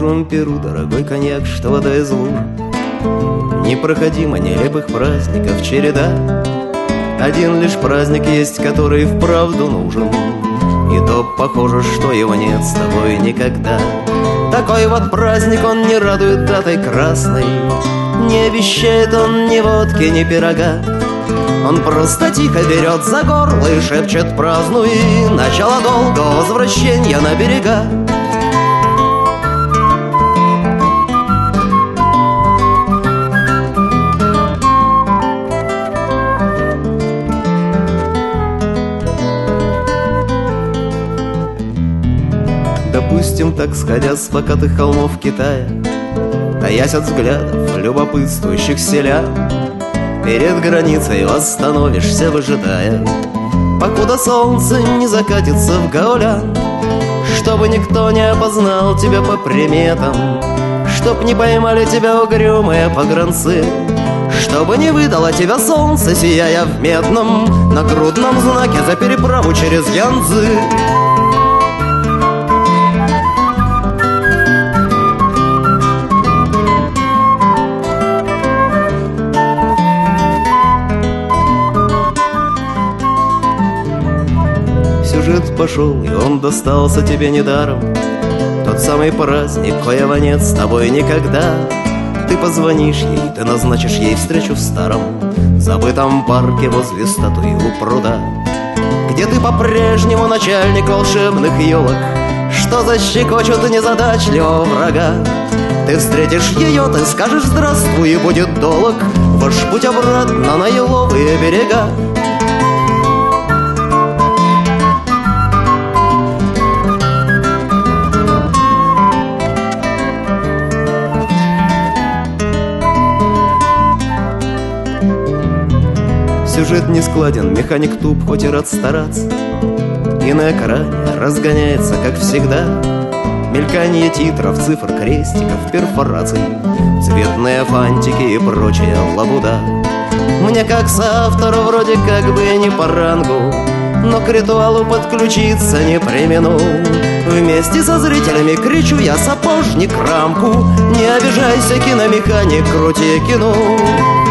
первом Перу дорогой коньяк, что вода из луж. Непроходимо нелепых праздников череда. Один лишь праздник есть, который вправду нужен, и то похоже, что его нет с тобой никогда. Такой вот праздник, он не радует датой красной, не обещает он ни водки, ни пирога. Он просто тихо берет за горло и шепчет: празднуй начало долгого возвращения на берега. Допустим, так сходя с покатых холмов Китая, таясь от взглядов любопытствующих селян, перед границей остановишься, выжидая, покуда солнце не закатится в Гаолян. Чтобы никто не опознал тебя по приметам, чтоб не поймали тебя угрюмые погранцы, чтобы не выдало тебя солнце, сияя в медном нагрудном знаке за переправу через Янцзы. Сюжет пошел, и он достался тебе недаром. Тот самый праздник, коего нет с тобой никогда. Ты позвонишь ей, ты назначишь ей встречу в старом забытом парке возле статуи у пруда, где ты по-прежнему начальник волшебных елок, что защекочут незадачливого врага. Ты встретишь ее, ты скажешь здравствуй, и будет долог ваш путь обратно на еловые берега. Сюжет не складен, механик туп, хоть и рад стараться, и на экране разгоняется, как всегда, мелькание титров, цифр, крестиков, перфораций, цветные фантики и прочая лабуда. Мне как соавтору вроде как бы не по рангу, но к ритуалу подключиться не премину. Вместе со зрителями кричу я: сапожник, рамку, не обижайся, киномеханик, крути кино.